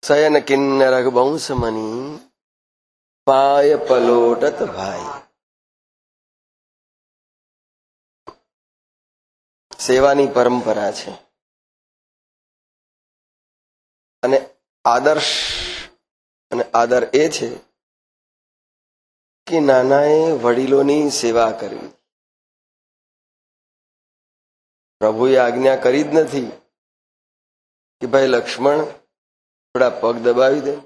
શયન કિન્નર Raghuvansh money પાય પલોટત ભાઈ. સેવાની પરંપરા છે અને આદર્શ અને આદર એ છે કે નાનાએ વડીલોની સેવા કરવી. પ્રભુએ આજ્ઞા કરી જ નથી કે ભાઈ લક્ષ્મણ થોડા પગ દબાવી દે.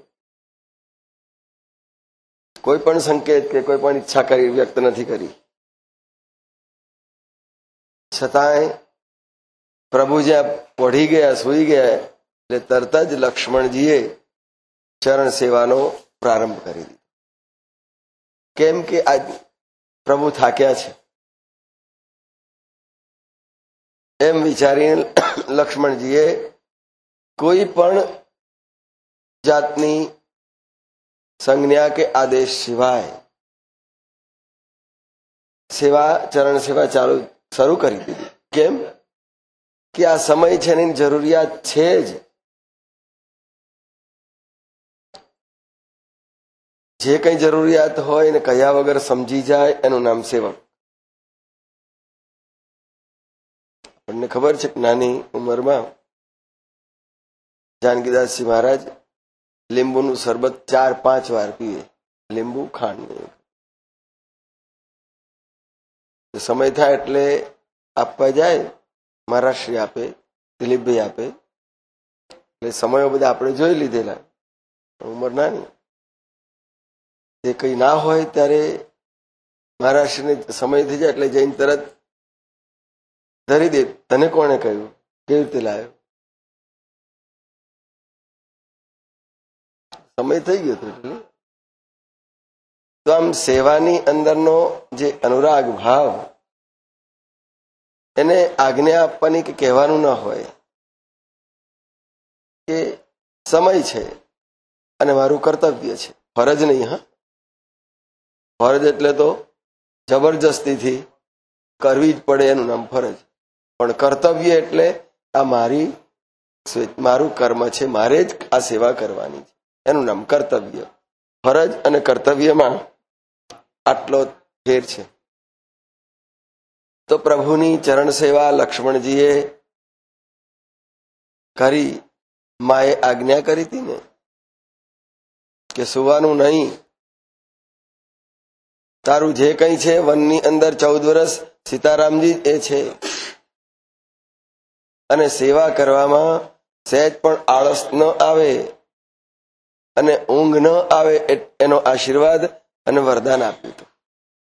કોઈ પણ સંકેત કે કોઈ પણ ઈચ્છા કરી વ્યક્ત નથી કરી. છતાંય પ્રભુ જ્યાં પડી ગયા, સૂઈ ગયા, એટલે તરત જ લક્ષ્મણજીએ ચરણ સેવાનો પ્રારંભ કરી દીધો. કેમ કે આજ પ્રભુ થાક્યા છે એમ વિચારીને લક્ષ્મણજીએ કોઈ પણ જાતની સંજ્ઞા કે આદેશ સિવાય ચરણ સેવા શરૂ કરી દીધી. કેમ કે આ સમય છે એની જરૂરિયાત છે જ. જે કઈ જરૂરિયાત હોય ને કયા વગર સમજી જાય એનું નામ સેવક. આપણને ખબર છે કે નાની ઉંમરમાં જાનકીદાસજી મહારાજ લીંબુનું શરબત 4-5 વાર પીવે. લીંબુ ખાંડ સમય થાય એટલે આપવા જાય. મહારાષ્ટ્રી આપે, દિલીપભાઈ આપે, એટલે સમયો બધા આપણે જોઈ લીધેલા. ઉંમર નાની, જે કઈ ના હોય ત્યારે મહારાષ્ટ્રને સમય થઈ જાય એટલે જઈને તરત ધરી દે. તને કોણે કહ્યું, કેવી રીતે લાવ્યો? સમય થઈ ગયો હતો. એટલે તો આમ સેવાની અંદરનો જે અનુરાગ ભાવ, એને આજ્ઞા આપવાની કે કહેવાનું ના હોય કે સમય છે અને મારું કર્તવ્ય છે. ફરજ નહીં. હા, ફરજ એટલે તો જબરજસ્તીથી કરવી જ પડે એનું નામ ફરજ. પણ કર્તવ્ય એટલે આ મારું કર્મ છે, મારે જ આ સેવા કરવાની છે, એનું નામ કર્તવ્ય. ફરજ અને કર્તવ્યમાં આટલો ફેર છે. તો પ્રભુની ચરણ સેવા લક્ષ્મણજીએ કરી. માએ આજ્ઞા કરી હતી ને કે સુવાનું નહીં, તારું જે કંઈ છે વનની અંદર 14 વર્ષ સીતારામજી એ છે, અને સેવા કરવામાં સહેજ પણ આળસ ન આવે અને ઊંઘ ન આવે એનો આશીર્વાદ અને વરદાન આપ્યું હતું.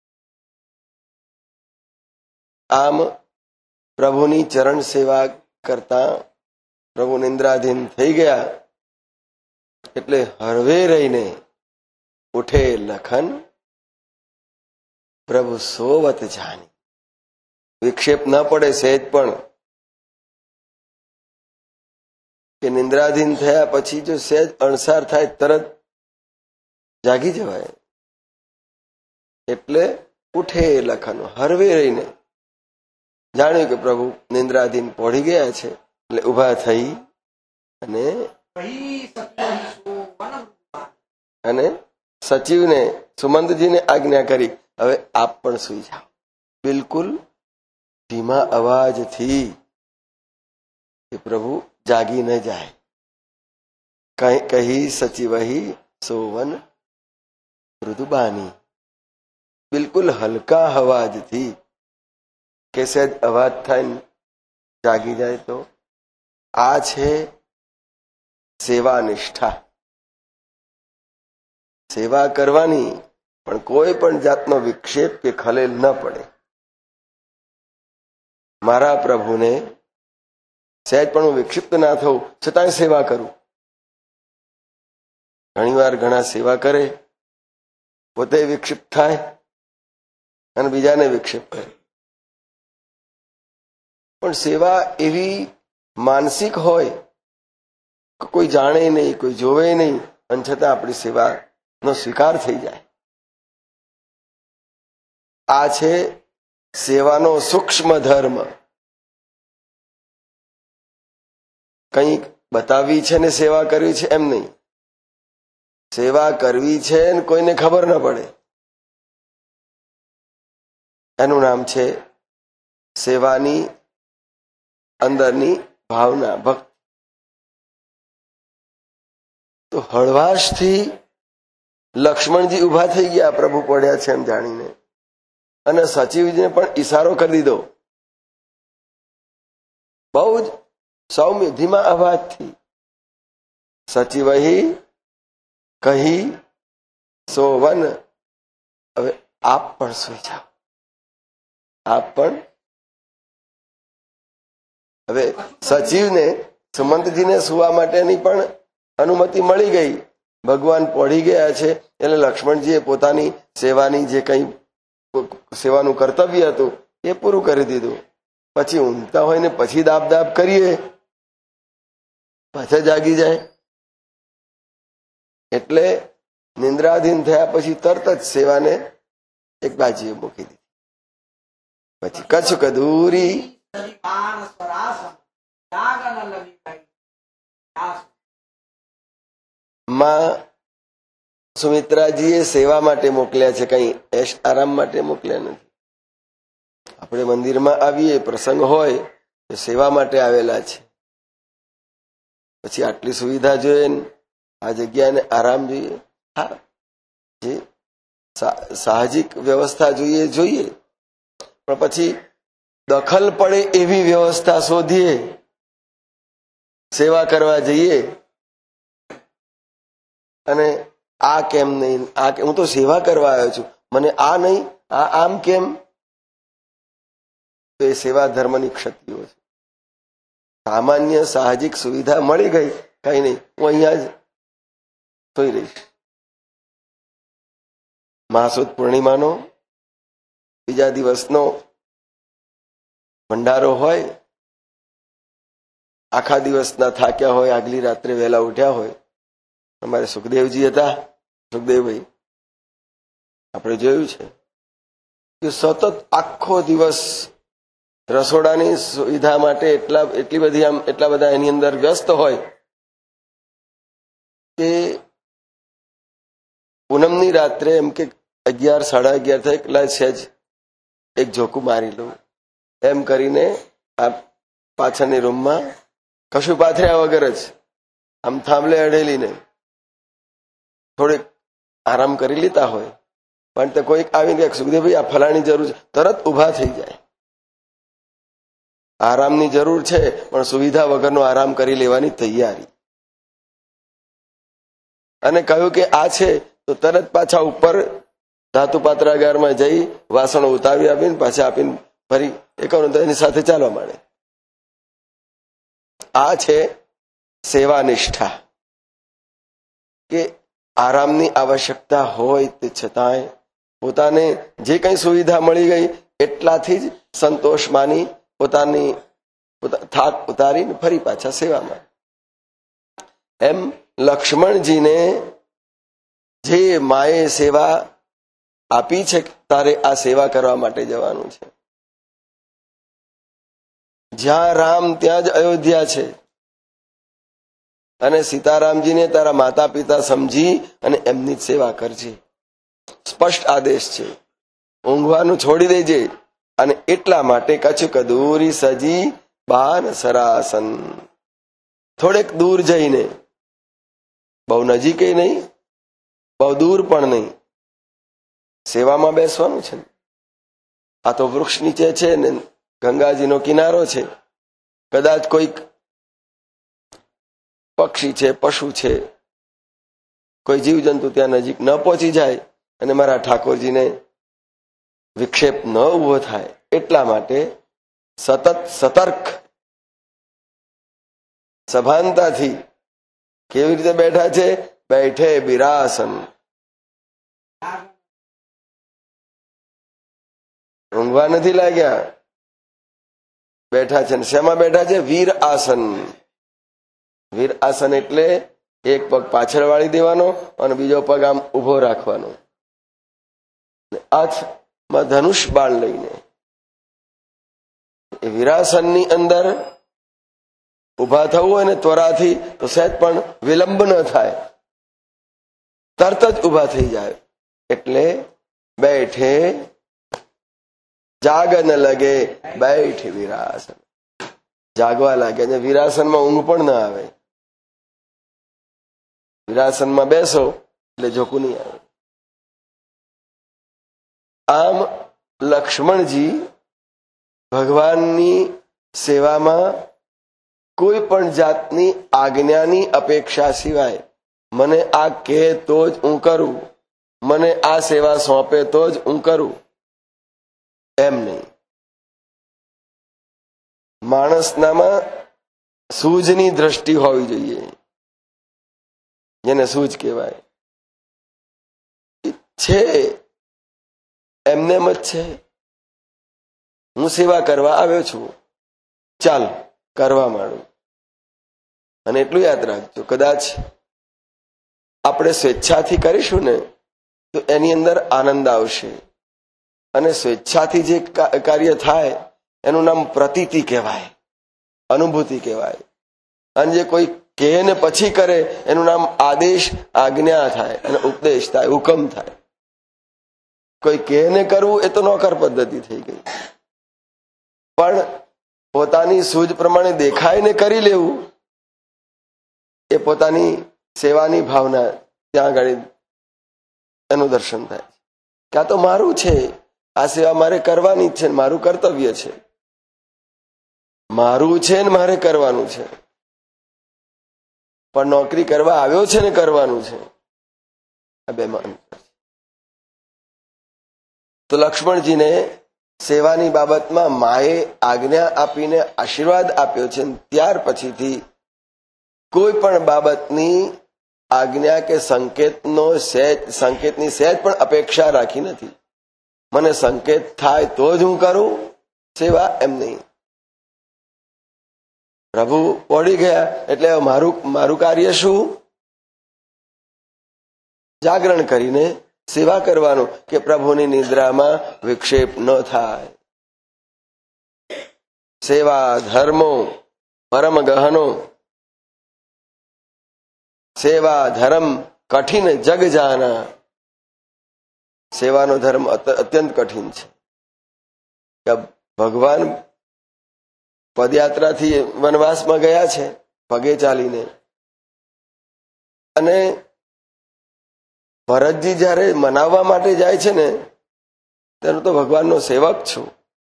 આમ પ્રભુની ચરણ સેવા કરતા પ્રભુ નિંદ્રાધીન થઈ ગયા. એટલે હળવે રહીને ઉઠે લખન પ્રભુ સોવત જાની. વિક્ષેપ ન પડે સહેજ પણ, કે નિંદ્રાધીન થયા પછી જો સહેજ અણસાર થાય તરત જાગી જવાય. એટલે ઉઠે લખન, હળવે રહીને જાણ્યું કે પ્રભુ નિંદ્રાધીન પડી ગયા છે. એટલે ઉભા થઈ અને સચિવને, સુમંતજીને આજ્ઞા કરી, હવે આપ પણ સુઈ જાઓ. બિલકુલ ધીમા અવાજથી, કે પ્રભુ જાગી ન જાય. કહી સચિવહી સોવન મૃદુબાની. બિલકુલ હલકા અવાજથી, કે સહેજ અવાજ થાય જાગી જાય તો. આ છે સેવા નિષ્ઠા. સેવા કરવાની, પણ કોઈ પણ જાતનો વિક્ષેપ કે ખલેલ ન પડે. મારા પ્રભુને સહેજ પણ હું વિક્ષિપ્ત ના થવું, છતાંય સેવા કરું. ઘણીવાર ઘણા સેવા કરે, પોતે વિક્ષિપ્ત થાય અને બીજાને વિક્ષેપ કરે. પણ સેવા એવી માનસિક હોય કે કોઈ જાણે નહીં, કોઈ જોવે નહીં, અને છતાં આપણી સેવાનો સ્વીકાર થઈ જાય. આ છે સેવાનો સૂક્ષ્મ ધર્મ. કંઈક બતાવી છે ને સેવા કરવી છે એમ નહીં. સેવા કરવી છે ને કોઈને ખબર ન પડે, એનું નામ છે સેવાની અંદરની ભાવના, ભક્તિ. તો હળવાશથી લક્ષ્મણજી ઉભા થઈ ગયા, પ્રભુ પડ્યા છે એમ જાણીને, અને સચિવજીને પણ ઈશારો કરી દીધો, બહુ જ સૌમ્ય ધીમા અવાજથી. સચિવહી કહી સોવન, હવે આપ પણ સુઈ જાઓ, આપ પણ. હવે સચિવને, સુમંતજીને સુવા માટેની પણ અનુમતિ મળી ગઈ. ભગવાન પહોંચી ગયા છે એટલે લક્ષ્મણજીએ પોતાની સેવાની જે કંઈ સેવાનું કર્તવ્ય હતું એ પૂરું કરી દીધું. પછી ઊંઘતા હોય ને પછી દાબ દાબ કરીએ, પાછા જાગી જાય. એટલે નિંદ્રાધીન થયા પછી તરત જ સેવાને એક બાજુએ મૂકી દીધી. પછી કચ્છ કદૂરી માં સુમિત્રાજીએ સેવા માટે મોકલ્યા છે, કઈ એશ આરામ માટે મોકલ્યા નથી. આપણે મંદિરમાં આવીએ, પ્રસંગ હોય તો સેવા માટે આવેલા છે. પછી આટલી સુવિધા જોઈએ, આ જગ્યાને આરામ જોઈએ, હા, જે સાહજિક વ્યવસ્થા જોઈએ, પણ પછી દખલ પડે એવી વ્યવસ્થા શોધીએ, સેવા કરવા જઈએ અને આ કેમ નહીં, આ હું તો સેવા કરવા આવ્યો છું, મને આ નહીં, આ આમ કેમ? તો એ સેવા ધર્મની ક્ષતિઓ છે. સામાન્ય સાહજિક સુવિધા મળી ગઈ, કઈ નહીં, હું અહીંયા જ સોઈ રહીશ. મહાસુદ પૂર્ણિમાનો બીજા દિવસનો ભંડારો હોય, આખા દિવસના થાક્યા હોય, આગલી રાત્રે વહેલા ઉઠ્યા હોય. અમારે સુખદેવજી હતા, સુખદેવભાઈ, આપણે જોયું છે કે સતત આખો દિવસ રસોડાની સુવિધા માટે એટલા બધા એની અંદર વ્યસ્ત હોય કે પૂનમની રાત્રે એમ કે 11, 11:30 થાય એટલે સહેજ એક ઝોકું મારી લઉં એમ કરીને આ પાછળની રૂમમાં કશું પાથર્યા વગર જ આમ થાંભલે અડેલીને થોડીક આરામ કરી લેતા હોય. પણ તે કોઈક આવીને કે સુખદેવભાઈ આ ફલાણી જરૂર છે, તરત ઊભા થઈ જાય. આરામની જરૂર છે પણ સુવિધા વગરનો આરામ કરી લેવાની તૈયારી. અને કહ્યું કે આ છે તો તરત પાછા ઉપર ધાતુ પાત્રાગારમાં જઈ વાસણો ઉતારી આપીને પાછા આપીને ફરી એકાઉન્ટ એની સાથે ચાલવા માંડે. આ છે સેવા નિષ્ઠા, કે આરામની આવશ્યકતા હોય તે છતાંય પોતાને જે કંઈ સુવિધા મળી ગઈ એટલાથી જ સંતોષ માની પોતાની થાક ઉતારીને ફરી પાછા સેવામાં. એમ લક્ષ્મણજીને જે માએ સેવા આપી છે તારે આ સેવા કરવા માટે જવાનું છે. જ્યાં રામ ત્યાં જ અયોધ્યા છે, અને સીતારામજીને તારા માતા પિતા સમજી અને એમની જ સેવા કરજે. સ્પષ્ટ આદેશ છે, ઊંઘવાનું છોડી દેજે. અને એટલા માટે કચ્છ કદૂરી સજી બાન સરાસન, થોડેક દૂર જઈને, બહુ નજીક નહીં બહુ દૂર પણ નહીં, સેવામાં બેસવાનું છે. આ તો વૃક્ષ નીચે છે ને ગંગાજીનો કિનારો છે. કદાચ કોઈક પક્ષી છે, પશુ છે, કોઈ જીવજંતુ ત્યાં નજીક ન પહોંચી જાય અને મારા ઠાકોરજીને વિક્ષેપ ન ઉભો થાય એટલા માટે સતત સતર્ક સભાનતાથી કેવી રીતે બેઠા છે? બેઠે બિરાસન. ઊંઘવા નથી લાગ્યા, બેઠા છે. શેમાં બેઠા છે? વીર આસન. વીર આસન એટલે એક પગ પાછળ વાળી દેવાનો અને બીજો પગ આમ ઉભો રાખવાનો, હાથમાં ધનુષ બાણ લઈને. એ વીરાસનની અંદર ઉભા થવું હોય ને ત્વરાથી તો સહેજ પણ વિલંબ ન થાય. તરત જ ઊભા થઈ જાય. એટલે બેઠે જાગન લગે બેઠે વિરાસન. જાગવા લાગે અને વિરાસનમાં ઊંઘ પણ ના આવે. વિરાસનમાં બેસો એટલે જોકું નહીં આવે. આમ લક્ષ્મણજી ભગવાનની સેવામાં કોઈ પણ જાતની આજ્ઞાની અપેક્ષા સિવાય મને આ કહે તો જ હું કરું, મને આ સેવા સોંપે તો જ હું કરું, એમ નહીં. માણસનામાં સૂઝની દ્રષ્ટિ હોવી જોઈએ, જેને સૂઝ કહેવાય. છે એમને એમ જ છે, હું સેવા કરવા આવ્યો છું, ચાલ કરવા માંડું. અને એટલું યાદ રાખજો, કદાચ આપણે સ્વેચ્છાથી કરીશું ને તો એની અંદર આનંદ આવશે. અને સ્વેચ્છાથી જે કાર્ય થાય એનું નામ પ્રતીતિ કહેવાય, અનુભૂતિ કહેવાય. અને જે કોઈ કહે ને પછી કરે એનું નામ આદેશ, આજ્ઞા થાય અને ઉપદેશ થાય, હુકમ થાય. કોઈ કહે ને કરવું એ તો નોકર પદ્ધતિ થઈ ગઈ. પણ પોતાની સૂઝ પ્રમાણે દેખાય ને કરી લેવું એ પોતાની સેવાની ભાવના ત્યાં આગળ એનું દર્શન થાય. કે આ તો મારું છે, આ સેવા મારે કરવાની જ છે, મારું કર્તવ્ય છે, મારું છે ને મારે કરવાનું છે. પણ નોકરી કરવા આવ્યો છે ને કરવાનું છે, આ બેમાં અંતર છે. તો લક્ષ્મણજીને સેવાની બાબતમાં માએ આજ્ઞા આપીને આશીર્વાદ આપ્યો છે. ત્યાર પછીથી કોઈ પણ બાબતની આજ્ઞા કે સંકેતની સહેજ પણ અપેક્ષા રાખી નથી. મને સંકેત થાય તો જ હું કરું સેવા, એમ નહીં. પ્રભુ પડી ગયા એટલે મારું કાર્ય શું? જાગરણ કરીને સેવા કરવાનું, કે પ્રભુની નિદ્રામાં વિક્ષેપ ન થાય. સેવા ધર્મો પરમ ગહનો, સેવા ધર્મ કઠિન જગ જાના. સેવાનો ધર્મ અત્યંત કઠિન છે. ભગવાન પદયાત્રાથી વનવાસમાં ગયા છે પગે ચાલીને, અને ભરતજી જયારે મનાવવા માટે જાય છે ને તેનો તો ભગવાનનો સેવક છું,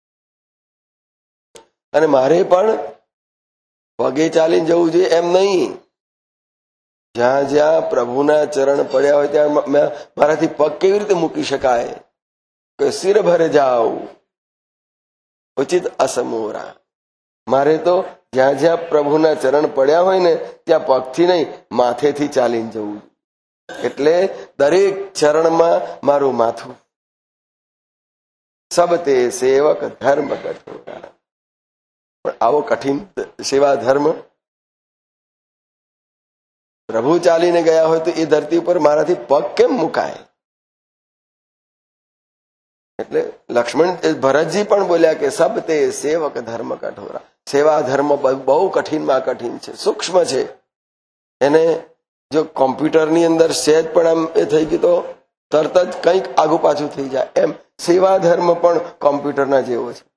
અને મારે પણ પગે ચાલીને જવું જોઈએ એમ નહીં. જ્યાં જ્યાં પ્રભુના ચરણ પડ્યા હોય ત્યાં મારાથી પગ કેવી રીતે મૂકી શકાય? કે શિર ભરે જાવ ઉચિત અસમોરા. મારે તો જ્યાં જ્યાં પ્રભુના ચરણ પડ્યા હોય ને ત્યાં પગથી નહીં, માથેથી ચાલીને જવું. એટલે દરેક ચરણમાં મારું માથું. સબ તે સેવક ધર્મ કઠોરા. પણ આવો કઠિન સેવા ધર્મ, પ્રભુ ચાલીને ગયા હોય તો એ ધરતી ઉપર મારાથી પગ કેમ મુકાય? એટલે ભરતજી પણ બોલ્યા કે સબ તે સેવક ધર્મ કઠોરા. સેવા ધર્મ બહુ કઠિનમાં કઠિન છે, સૂક્ષ્મ છે. એને જો કોમ્પ્યુટરની અંદર સહેજ પણ આમ એ થઈ ગયું તો તરત જ કંઈક આગુ પાછું થઈ જાય. એમ સેવા ધર્મ પણ કોમ્પ્યુટરના જેવો છે.